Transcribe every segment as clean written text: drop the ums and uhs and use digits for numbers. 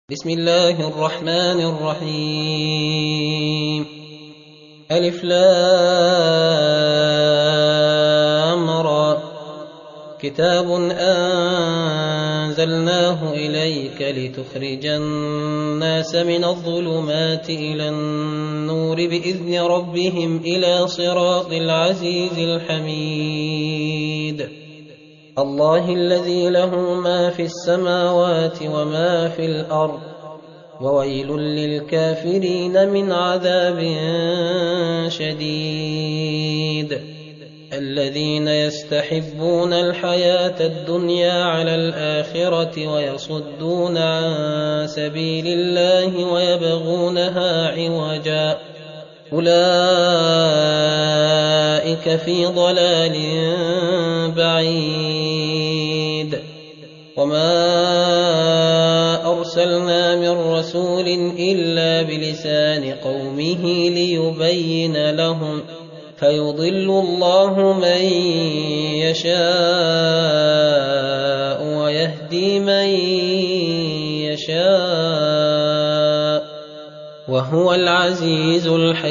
بسم الله الرحمن الرحيم ألف لام را كتاب أنزلناه إليك لتخرج الناس من الظلمات إلى النور بإذن ربهم إلى صراط العزيز الحميد الله الذي له ما في السماوات وما في الأرض وويل للكافرين من عذاب شديد الذين يستحبون الحياة الدنيا على الآخرة ويصدون عن سبيل الله ويبغونها عوجا أولئك في ضلال بعيد وما أرسلنا من رسول إلا بلسان قومه ليبين لهم فيضل الله من يشاء ويهدي من يشاء وهو العزيز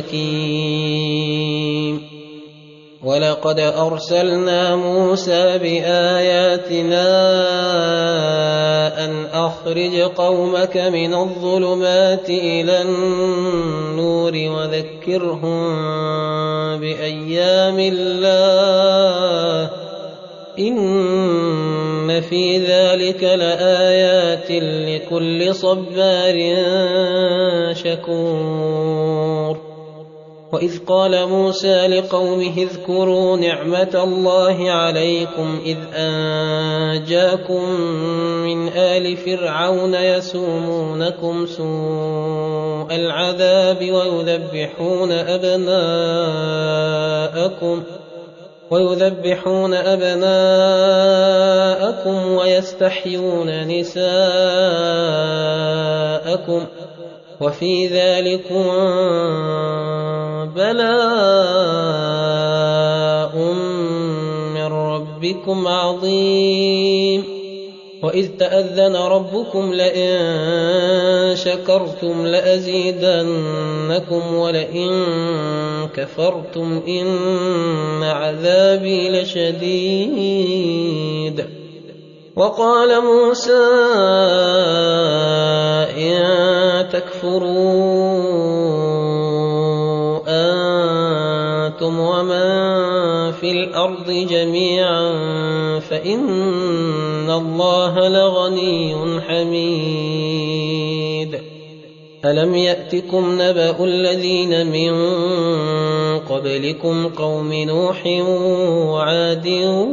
الحكيم ولقد أرسلنا موسى بآياتنا أن أخرج قومك من الظلمات إلى النور وذكرهم بأيام الله إن في ذلك لآيات لكل صبار شكور وإذ قال موسى لقومه اذكروا نعمة الله عليكم إذ أنجاكم من آل فرعون يسومونكم سوء العذاب ويذبحون أبناءكم ويستحيون نساءكم وفي ذلكم بلاء من ربكم عظيم وإذ تأذن ربكم لئن شكرتم لأزيدنكم ولئن كفرتم إن عذابي لشديد وقال موسى إن تكفروا أنتم ومن في الأرض جميعا فإن الله لغني حميد ألم يأتكم نبأ الذين من قبلكم قوم نوح وعاد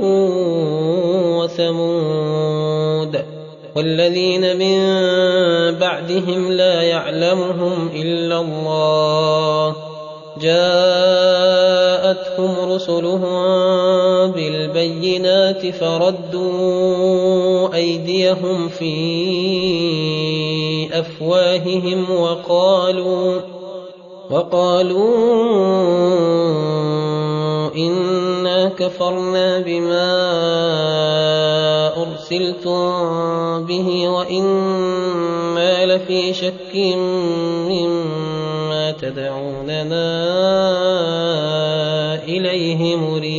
وثمود والذين من بعدهم لا يعلمهم إلا الله جاءتهم رسلهم بالبينات فردوا أيديهم في أفواههم وقالوا إنا كفرنا بما أرسلتم به وإنا لفي شك مما تدعوننا إليه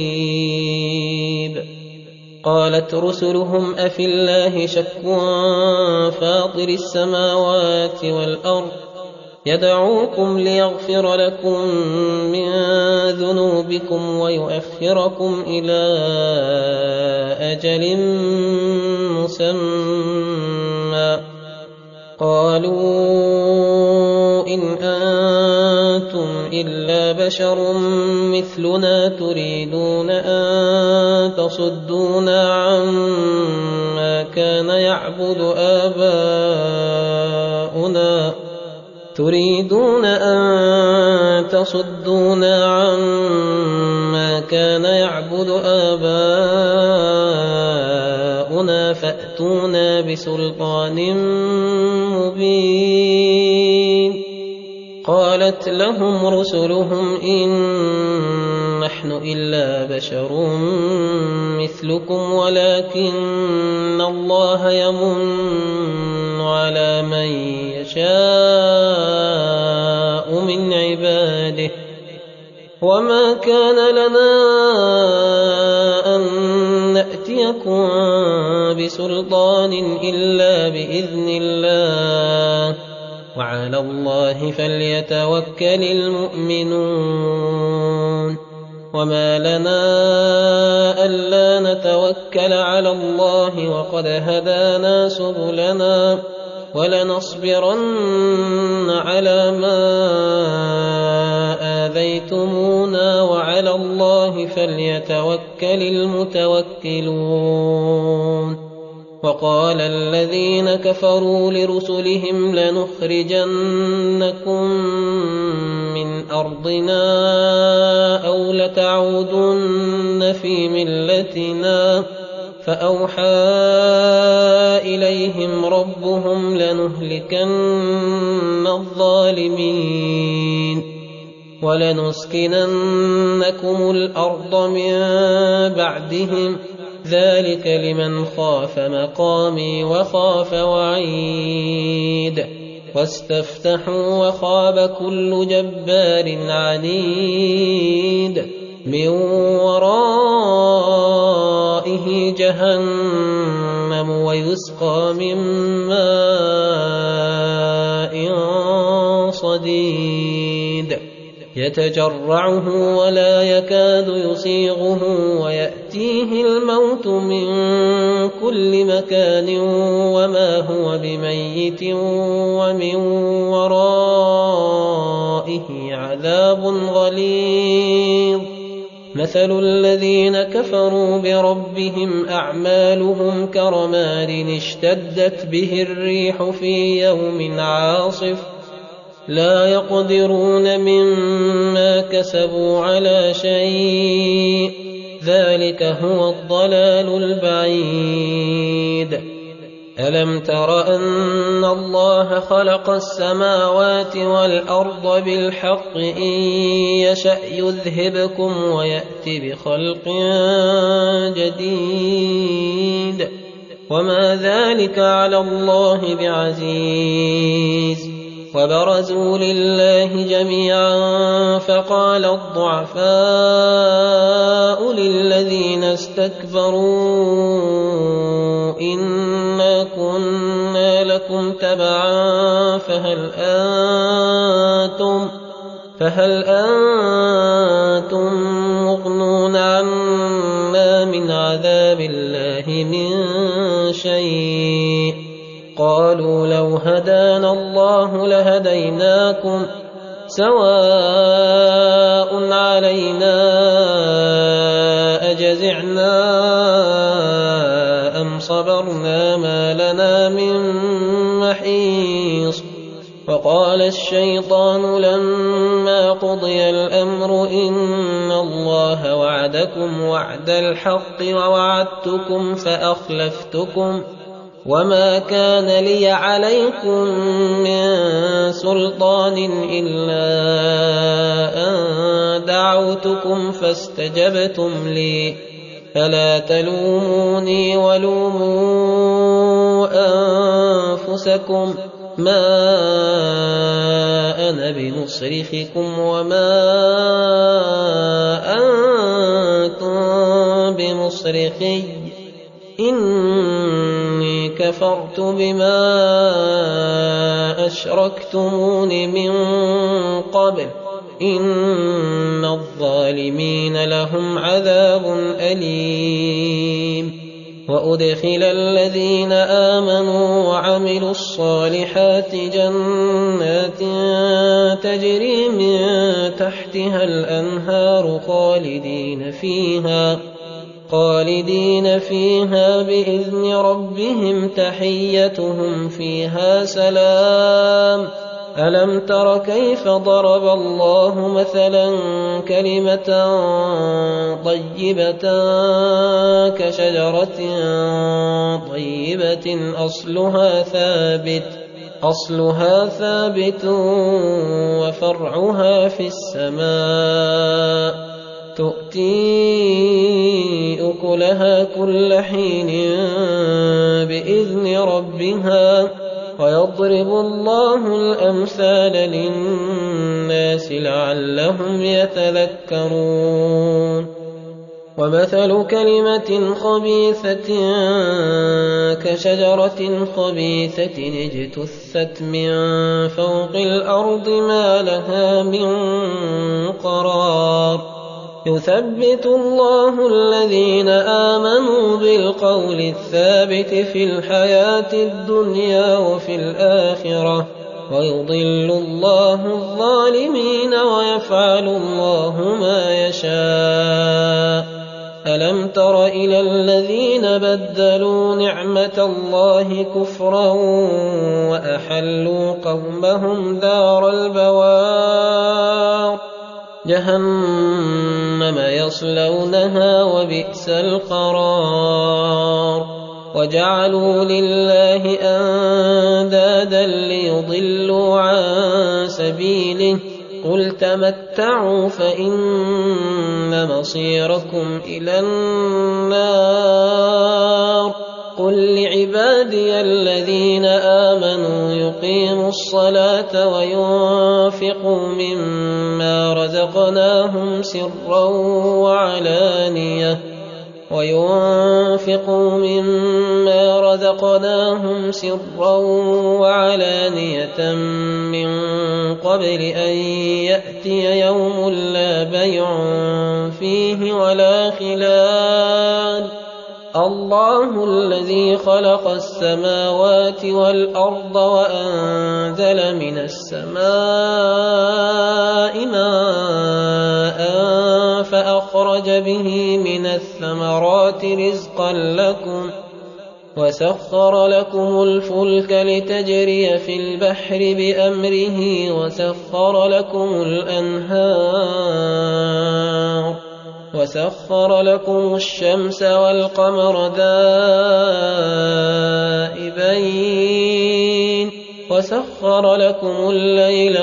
مريب قالت رسلهم أفي الله شك فاطر السماوات والأرض يدعوكم ليغفر لكم من ذنوبكم ويؤخركم إلى أجل مسمى قالوا إن أنتم إلا بشر مثلنا تريدون أن تصدونا عما كان يعبد آباؤنا فأتونا بسلطان مبين قالت لهم رسلهم إن نحن إلا بشر مثلكم ولكن الله يمن على من يشاء من عباده وما كان لنا أن نأتيكم بسلطان إلا بإذن الله وعلى الله فليتوكل المؤمنون وما لنا ألا نتوكل على الله وقد هدانا سبلنا ولنصبرن على ما آذيتمونا وعلى الله فليتوكل المتوكلون وقال الذين كفروا لرسلهم لنخرجنكم من أرضنا أو لتعودن في ملتنا فأوحى إليهم ربهم لنهلكن الظالمين ولنسكننكم الأرض من بعدهم ذلك لمن خاف مقامي وخاف وعيد واستفتحوا وخاب كل جبار عنيد من ورائه جهنم ويسقى من ماء صديد يتجرعه ولا يكاد يسيغه ويأتيه الموت من كل مكان وما هو بميت ومن ورائه عذاب غليظ مثل الذين كفروا بربهم أعمالهم كرماد اشتدت به الريح في يوم عاصف لا يقدرون مما كسبوا على شيء ذلك هو الضلال البعيد ألم تر أن الله خلق السماوات والأرض بالحق إن يشأ يذهبكم ويأتي بخلق جديد وما ذلك على الله بعزيز وبرزوا لله جميعا فقال الضعفاء للذين استكبروا إنا كنا لكم تبعا فهل أنتم مغنون عنا من عذاب الله من شيء قالوا لو هدانا الله لهديناكم سواء علينا أجزعنا أم صبرنا ما لنا من محيص وقال الشيطان لما قضي الأمر إن الله وعدكم وعد الحق ووعدتكم فأخلفتكم وما كان لي عليكم من سلطان إلا أن دعوتكم فاستجبتم لي فلا تلوموني ولوموا أنفسكم ما أنا بمصرخكم وما أنتم بمصرخي إني كفرت بما أشركتمون من قبل إن الظالمين لهم عذاب أليم وأدخل الذين آمنوا وعملوا الصالحات جنات تجري من تحتها الأنهار خالدين فيها بإذن ربهم تحيتهم فيها سلام ألم تر كيف ضرب الله مثلا كلمة طيبة كشجرة طيبة أصلها ثابت وفرعها في السماء تؤتي أكلها كل حين بإذن ربها ويضرب الله الأمثال للناس لعلهم يتذكرون ومثل كلمة خبيثة كشجرة خبيثة اجتثت من فوق الأرض ما لها من قرار يثبت الله الذين آمنوا بالقول الثابت في الحياة الدنيا وفي الآخرة ويضل الله الظالمين ويفعل الله ما يشاء ألم تر إلى الذين بدلوا نعمة الله كفرا وأحلوا قومهم دار البوار جهنم يصلونها وبئس القرار وجعلوا لله أندادا ليضلوا عن سبيله قل تمتعوا فإن مصيركم إلى النار قل لعبادي الذين آمنوا يقيموا الصلاة وينفقوا مما رزقناهم سرا وعلانية من قبل أن يأتي يوم لا بيع فيه ولا خلال الله الذي خلق السماوات والأرض وأنزل من السماء ماء فأخرج به من الثمرات رزقا لكم وسخر لكم الفلك لتجري في البحر بأمره وسخر لكم الأنهار وسخر لكم الشمس والقمر دائبين وسخر لكم الليل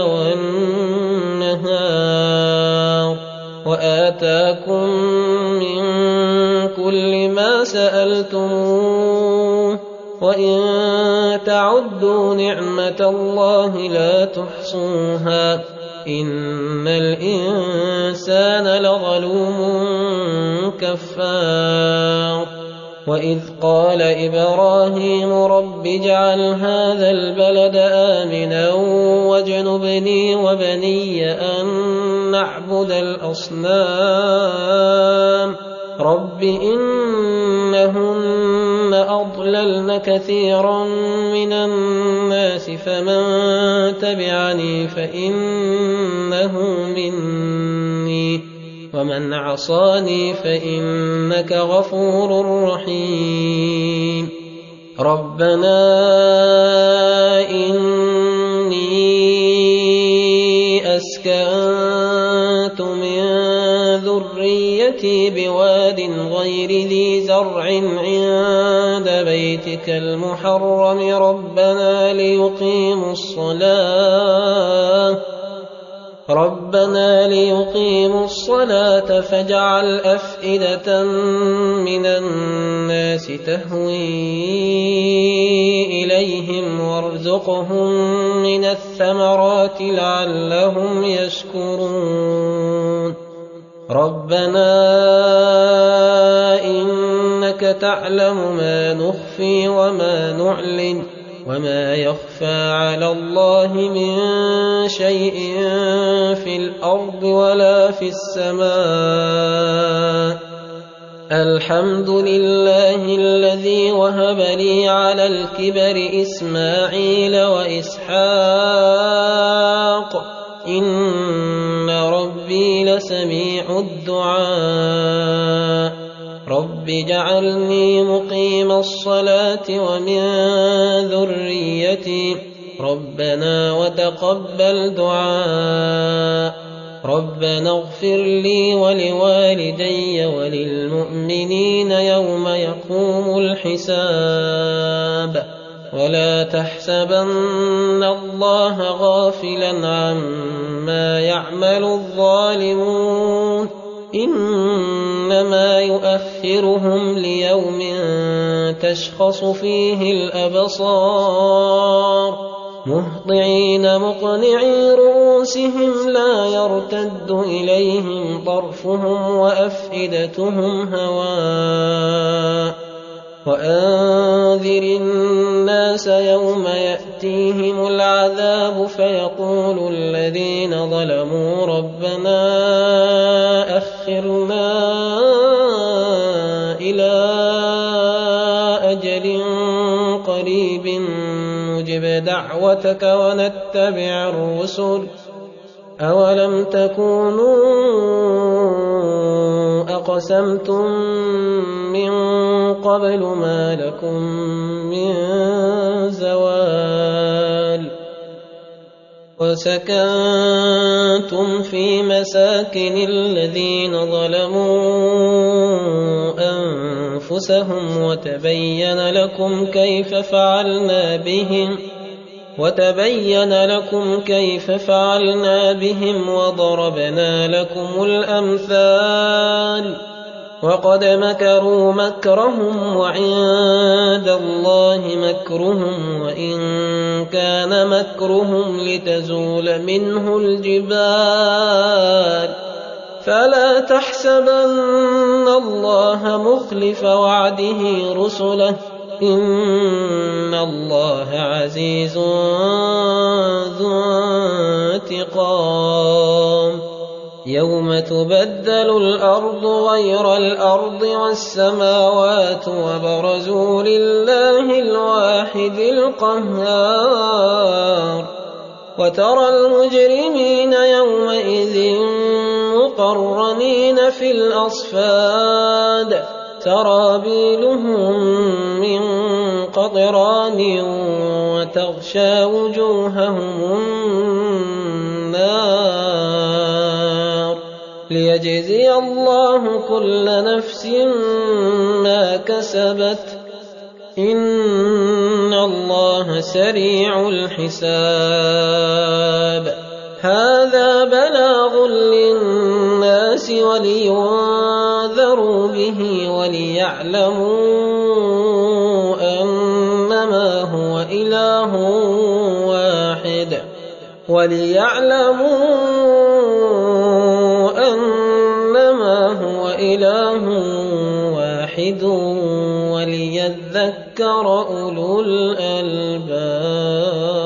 والنهار وآتاكم من كل ما سألتموه وإن تعدوا نعمة الله لا تحصوها إن الإنسان لظلوم كفار وإذ قال إبراهيم رب اجعل هذا البلد آمنا واجنبني وبني أن نعبد الأصنام رب إنهن أضللن كثيرا من الناس فمن تبعني فإنه مني ومن عصاني فإنك غفور رحيم ربنا إني أسكنت من ذريتي بواد غير ذي زرع عند بيتك المحرم ربنا ليقيموا الصلاة فاجعل أفئدة من الناس تهوي إليهم وارزقهم من الثمرات لعلهم يشكرون ربنا إنك تعلم ما نخفي وما نعلن وما يخفى على الله من شيء في الأرض ولا في السماء الحمد لله الذي وهب لي على الكبر إسماعيل وإسحاق إن ربي لسميع الدعاء رب اجعلني مقيم الصلاة ومن ذريتي ربنا وتقبل دعاء ربنا اغفر لي ولوالدي وللمؤمنين يوم يقوم الحساب ولا تحسبن الله غافلا عما يعمل الظالمون إنما يؤخرهم ليوم تشخص فيه الأبصار مهطعين مقنعي رؤوسهم لا يرتد إليهم طرفهم وأفئدتهم هواء وأنذر الناس يوم يأتيهم العذاب فيقول الذين ظلموا ربنا أخرنا إلى أجل قريب نجب دعوتك ونتبع الرسل أولم تكونوا أقسمتم من قبل ما لكم من زوال وسكنتم في مساكن الذين ظلموا أنفسهم وتبين لكم كيف فعلنا بهم وضربنا لكم الأمثال وقد مكروا مكرهم وعند الله مكرهم وإن كان مكرهم لتزول منه الجبال فلا تحسبن الله مخلف وعده رسله إن الله عزيز ذو انتقام يوم تبدل الأرض غير الأرض والسماوات وبرزوا لله الواحد القهار وترى المجرمين يومئذ مقرنين في الأصفاد سرابيلهم من قطران وتغشى وجوههم النار ليجزي الله كل نفس ما كسبت إن الله سريع الحساب هذا بلاغ للناس ولينذروا به وليعلموا أنما هو إله واحد وليذكر أولو الألباب.